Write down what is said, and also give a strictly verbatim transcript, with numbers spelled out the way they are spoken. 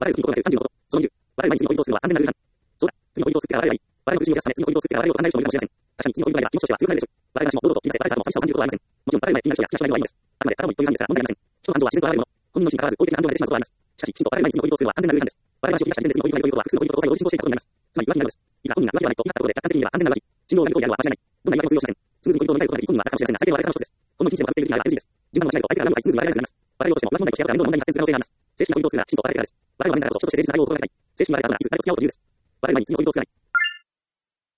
我々の国に行動がさんじゅうごほど。そのにじゅう。我々の前に次のポイントを作るのは安全なルールなんそうだ。次のポイントを作ってから我々がいい。我々の苦しみを出すため次のポイントを作ってから我々を考える人もいるかもしれません。確かに次のポイントがあれば気持ちとしては強くなれるでしょう。我々がしも堂々と言いなさい。我々からも寂しさを感じることはありません。もちろん我々が気になる人や好きな人がいるのはいいのです。あくまで体も一という感じですら問題ありません。人の感情は自然と現れるもの。本人の心からわず好意的な感情が出てしまうことはあります。しかし、きちんと我々が次のポイントを作るのは安全なルールなんです。我々が足を切った時点で次のポイントが良いことは複数のポイントと再度進行していたことになります。つまり浮気になるのです。いいか、本人が浮気ではないとなったことで客観的には安全な浮気。真相を見る行為であるのは間違いない。どんな言い訳も通用しません。スムーズにポイントを迎えることができ、本人はバカかもしれませんが、最低は我々からの一つです。この人生をかけている気が エヌジー です。柔軟な間違いと相手から何度かにスムーズに我々がなります。我々としても浮気問題とシェアとか面倒な問題に発展する可能性があります。正式なポイントを作るならきちんと我々からです。我々は何だからこそ人として誠実な対応を心がけたい。正式に我々からはいつ誰と付き合おうというです。我々は毎日次のポイントを作らない。